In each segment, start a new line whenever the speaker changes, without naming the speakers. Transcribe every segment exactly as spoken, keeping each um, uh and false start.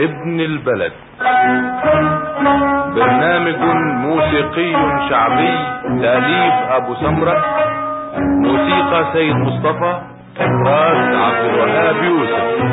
ابن البلد، برنامج موسيقي شعبي تأليف ابو سمرة، موسيقى سيد مصطفى، اخراج عبد الوهاب يوسف.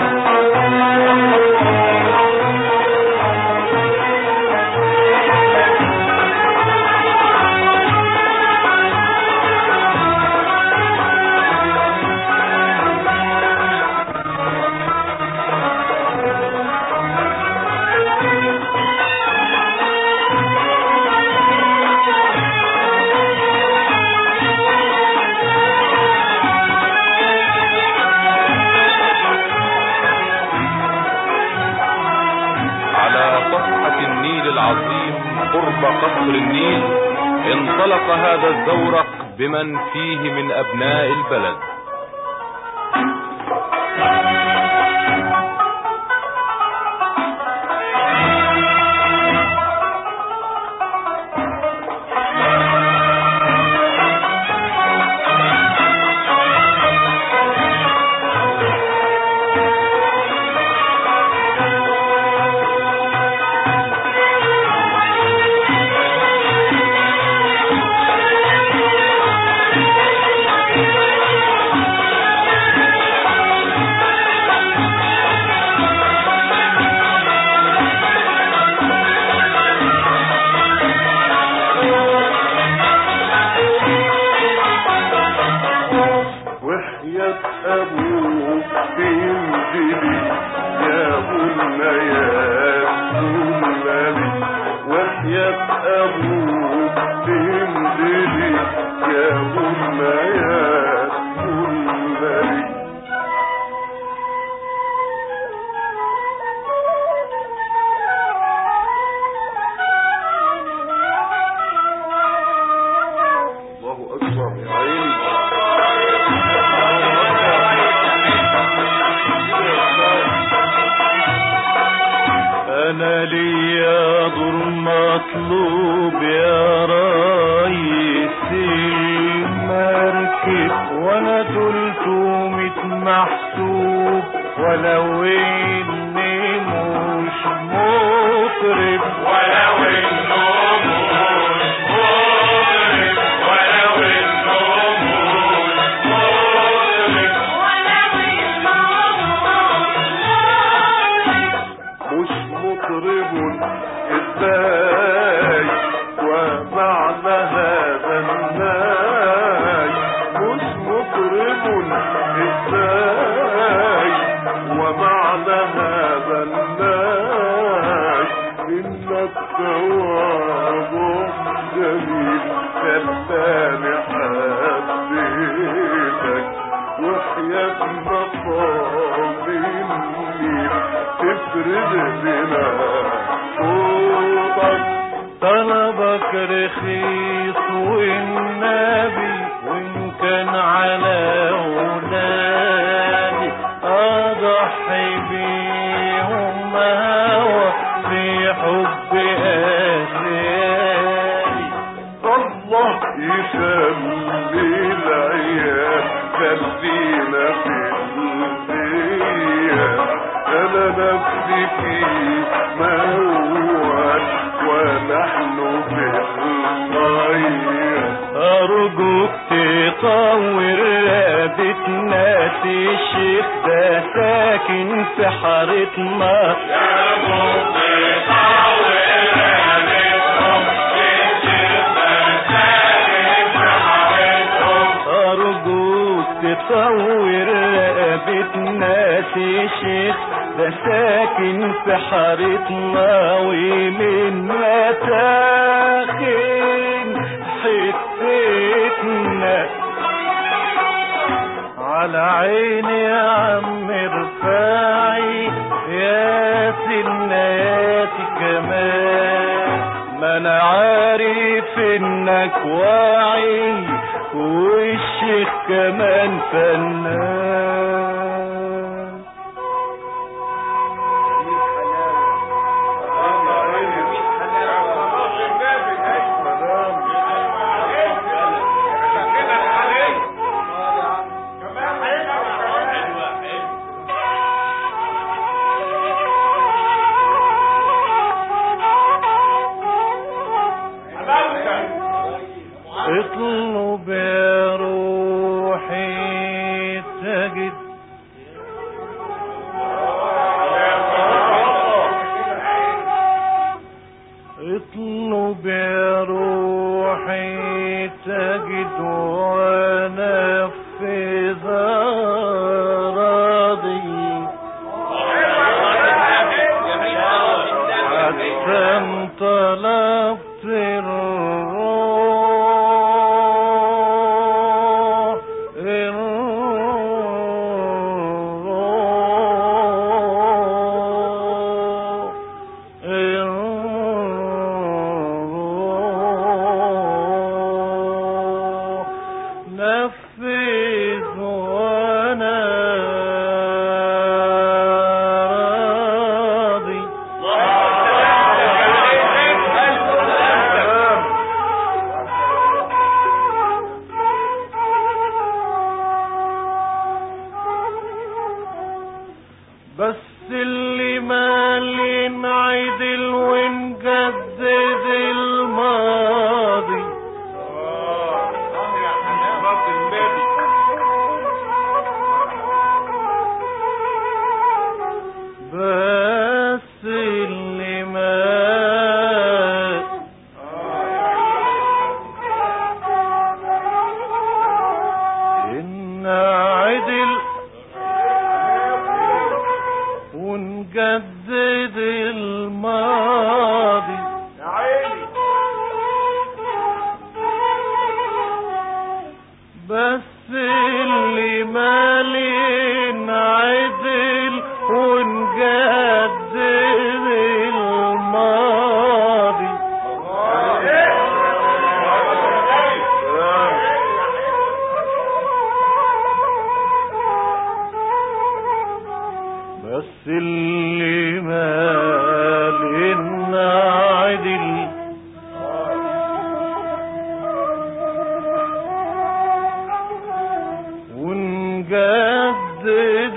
قرب قصر النيل انطلق هذا الزورق بمن فيه من ابناء البلد.
أنا ليا دور مطلوب يا ريس المركب، وأنا تلتمية محسوب، ولو إني مش مطرب، ولو إنه مش مطرب، ولو إنه مش مطرب، ولو إنه مش مطرب ازاي ومعنى هذا الناي، مش مطرب ازاي ومعنى هذا الناي، انك تواضع جميل خلاني حبيتك، وحياة مقام النيل تفرد لنا صوتك. طلبك رخيص والنبي، وإن كان على أولادي أضحي بيهم هوى في حب أسيادي. الله يسمي العيال خلينا في البيت، أنا نفسي في موال ونحن في الخير. أرجوك تطور رقبتنا، الشيخ ده ساكن في حارتنا. أرجوك تطور رقبتنا، الشيخ ده ساكن في حارتنا. أرجوك تطور رقبتنا، الشيخ ده ساكن في حارتنا، ومن متاخن حتتنا. على عيني يا عم رفاعي، يا سناتي كمان، ما انا عارف انك واعي، والشيخ كمان فنان. اطلب يا روحي تجد اطلب يا روحي تجد ونفذ راضي حتى طلبت الروح الروح الروح نفذ وانا راضي بس اللي مالي نعدل ونجدد الماضي بس اللي مال إن عدل ونجدد الماضي بس اللي مالي نعدل ونجدد الماضي بس اللي مالي نعدل ونجدد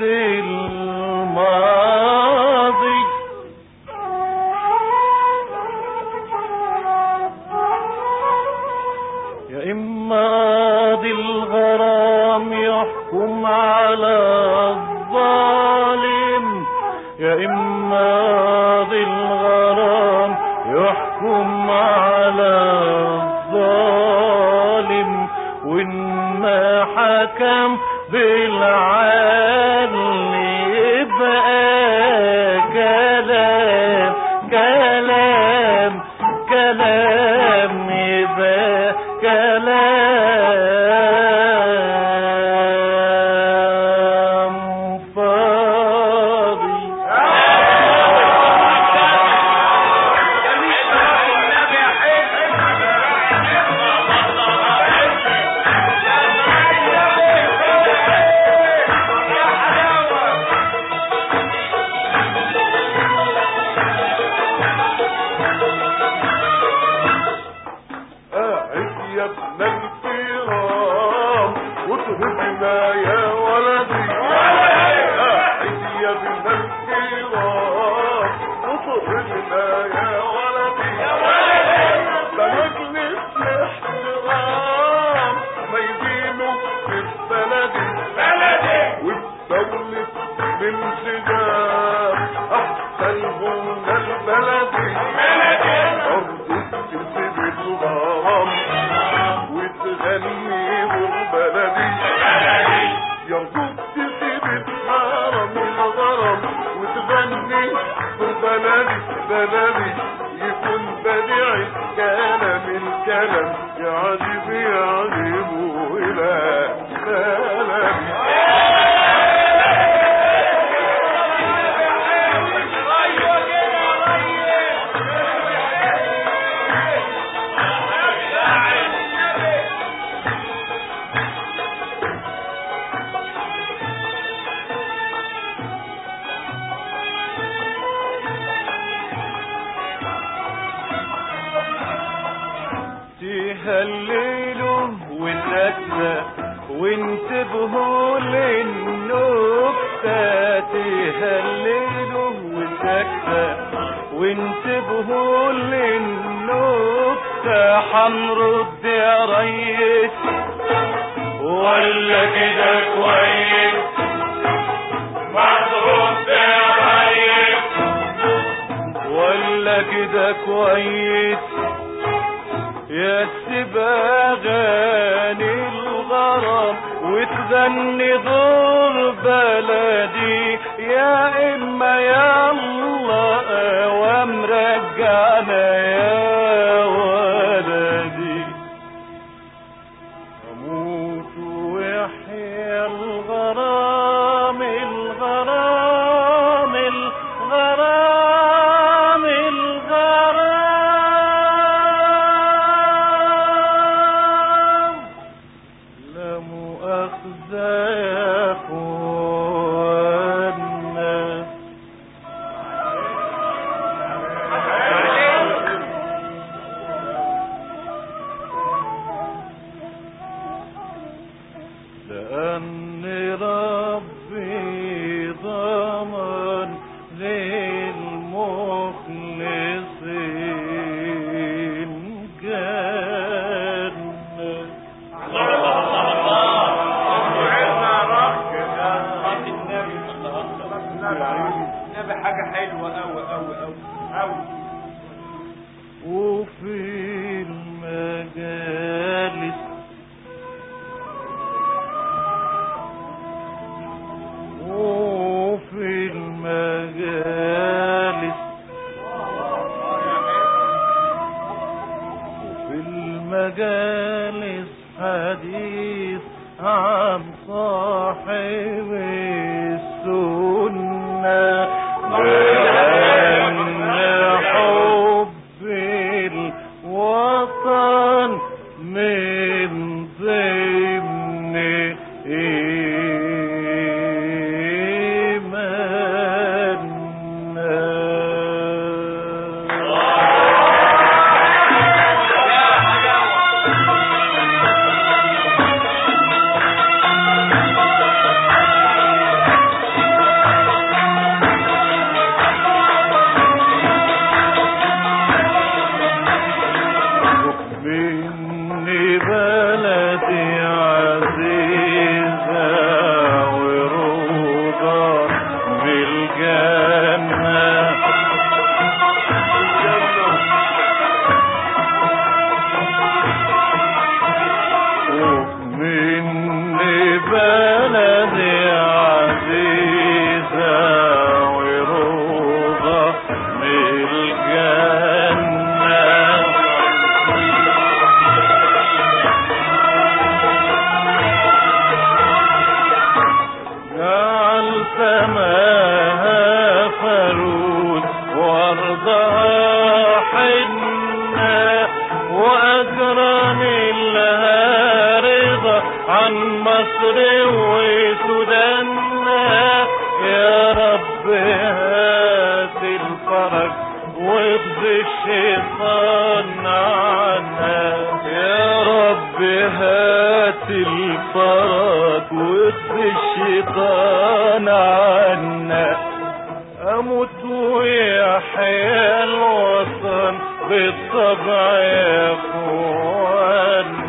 الماضي يا إما قاضي الغرام يحكم على الظالم يا إما قاضي الغرام يحكم على الظالم وإن ما حكم بالعدل يبقى كلام كلام كلام يبقى كلام فاضي
يا ابن الكرام وتهبنا يا ولدي قاعد يا ابن الكرام وتهبنا يا ولدي ده مجلس الاحترام ما يدينه في بلدي وبدولة الانسجام احسن هنا البلدي ارض تسيب الغرام وتغني بلدي يرجوك تسيب الحرم الغرام وتغني بلدي بلدي يكون بديع الكلام الكلام يا عجيب يا عجيب إلى كلامي
تهللوا والنكتة وانتبهوا للنكتة تهللوا والنكتة وانتبهوا للنكتة حنرد يا ريس ولا كده كويس مضروب يا ريس ولا كده كويس يا سباغاني الغرام وتغني دور بلدي يا اما يا الله ومرجعنا يا ولدي اموت ويحيى الغرام الغرام الغرام الغرام لا مؤاخذة يا اخوانا لأن ربي ضمن للمخلصين جنة
نبي حاجة حلوة أوي أوي أوي أوي
وفي المجالس وفي المجالس وفي المجالس حديث عن صاحب السنة بأن حب الوطن من ضمن سماها فرود وارضها حنة واجران لها رضا عن مصر وسوداننا يا رب هات الفرج واخذ الشيطان عنا يا رب هات الفرج واخذ الشيطان عنا اموت ويحيى الوطن بالطبع يا اخوانا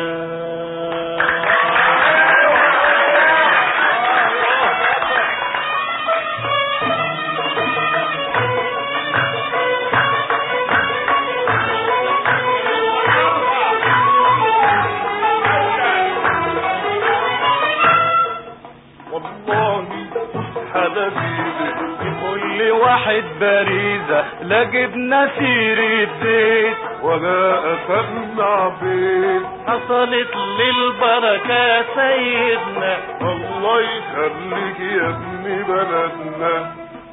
كل واحد بريزة لا جبنا سيرة زيت
ولا أسمع بيت
حصلت للبركة سيدنا
الله يخليك يا ابن بلدنا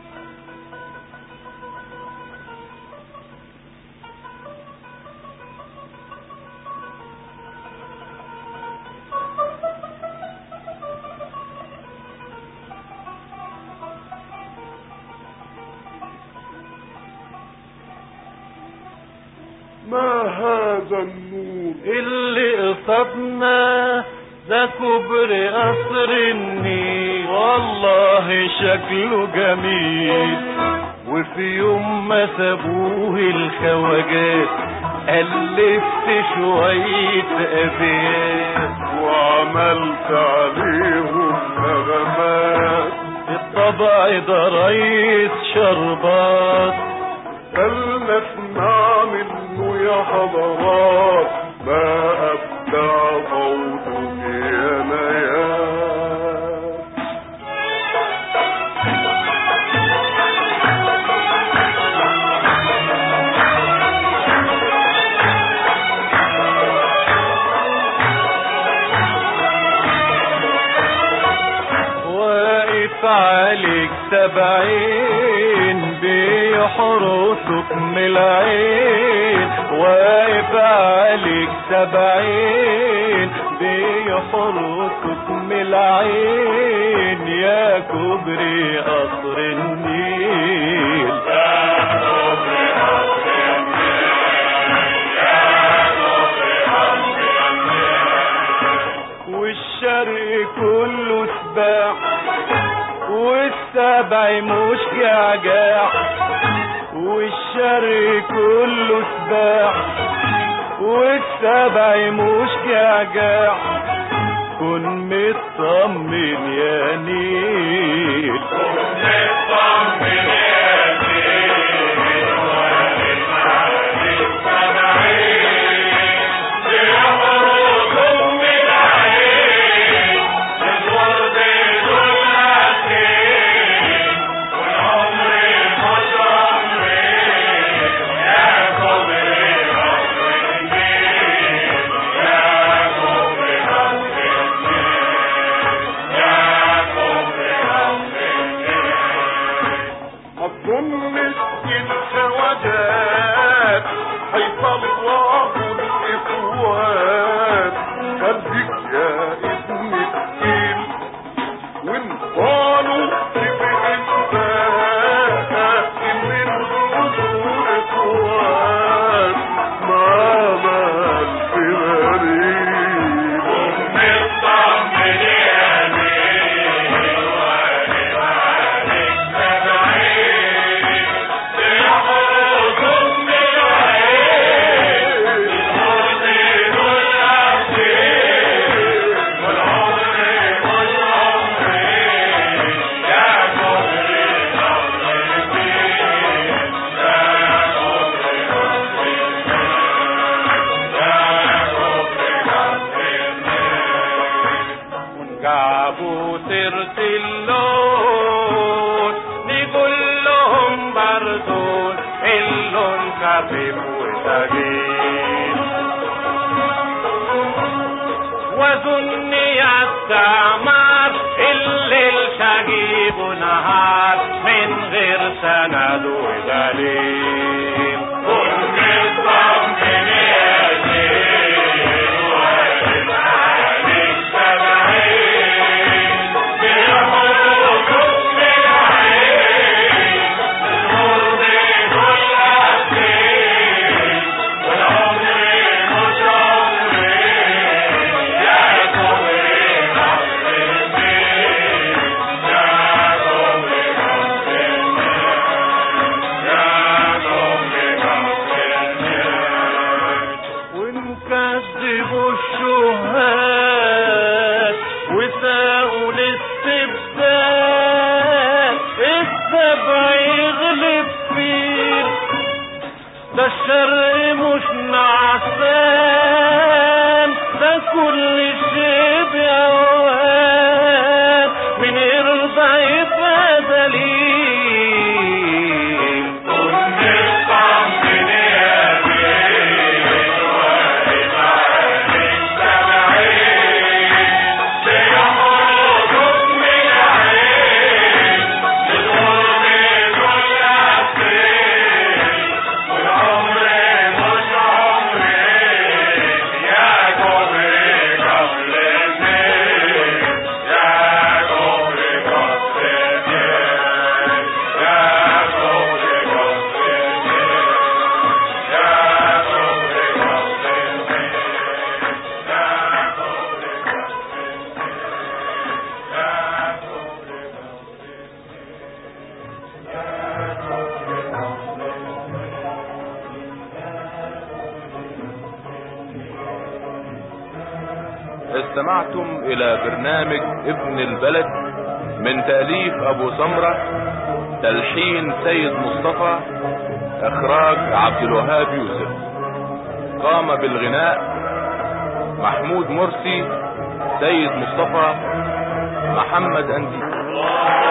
ما هذا النور
اللي قصدنا ده كبر قصر النيل والله شكله جميل وفي يوم ما سابوه الخواجات ألفت شوية أبيات
وعملت عليهم نغمات.
الطبع ده ريس شربات
خلنا اسمع منه يا حضرات ما أبدع صوته يا نيات.
عليك سبعين بيحرسك من العين، واقف عليك سبعين بيحرسك من العين، يا كوبري قصر النيل يا كوبري قصر النيل يا كوبري قصر النيل. والشرق كله سباع والسبع مش جعجاع، والشرق كله سباع والسبع مش جعجاع، كن مطمن يا نيل كن مطمن يا نيل، وقف عليك سبعين بيحرسهم من العين، الورد جابوا سيرة اللون نقول لهم بردون اللون خفيف وثقيل، ودنيا التعمار الليل شجيب ونهار من غير سند ودليل. كن مطمن يا زين وقف عليك سبعين بيحرسهم من العين، الورد كل عسين والعمر مش عمرين، يا كوبري قصر النيل يا كوبري قصر النيل يا كوبري قصر النيل. ونكذبوا الشهاد وساقوا للسبدان، السبع يغلب فيه ده الشرق مش نعسان، ده كل شيء بأوان من يرضى يبقى دليل. كن مطمن يا زين وقف عليك سبعين بيحرسهم من العين، الورد كل عسين والعمر مش عمرين، يا كوبري قصر النيل
استمعتم الى برنامج ابن البلد من تأليف ابو سمرة، تلحين سيد مصطفى، اخراج عبد الوهاب يوسف. قام بالغناء محمود مرسي، سيد مصطفى، محمد اندي.